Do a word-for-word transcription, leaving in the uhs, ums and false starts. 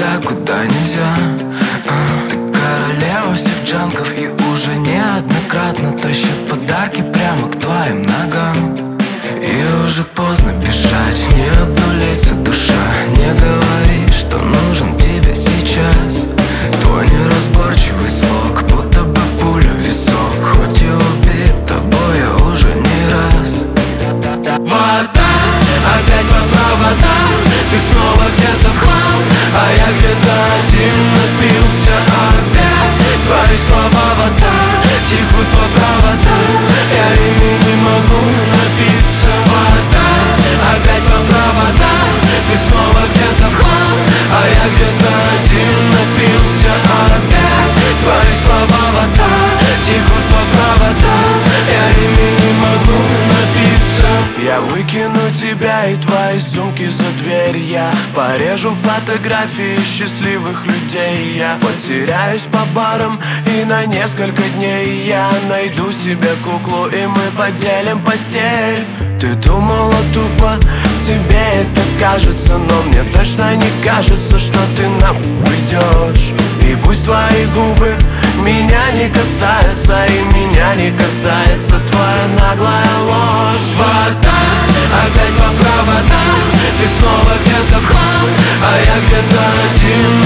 туда, куда нельзя. а, Ты королева всех джанков и уже неоднократно тащат подарки прямо к твоим ногам. И уже поздно бежать, не обнулится душа. Не говори, что нужен тебе сейчас. Твой неразборчивый слог, будто бы пуля в висок. Хоть и убит тобой я уже не раз. Вода, опять по проводам. Ты снова где-то в хлам, а я где-то один напился опять. Твои слова вода, текут по проводам. Я ими не могу напиться. Вода, опять по проводам. Ты снова где-то в хлам, а я где-то один напился опять. Твои слова вода, текут по проводам. Я ими не могу напиться. Я выкину тебя и твои сумки за дверь. Я порежу фотографии счастливых людей. Я потеряюсь по барам и на несколько дней я найду себе куклу и мы поделим постель. Ты думала тупо, тебе это кажется, но мне точно не кажется, что ты нам придешь. И пусть твои губы меня не касаются, и меня не касается твоя наглая ложь. Вода, опять по проводам. Ты снова где-то в хлам, а я где-то один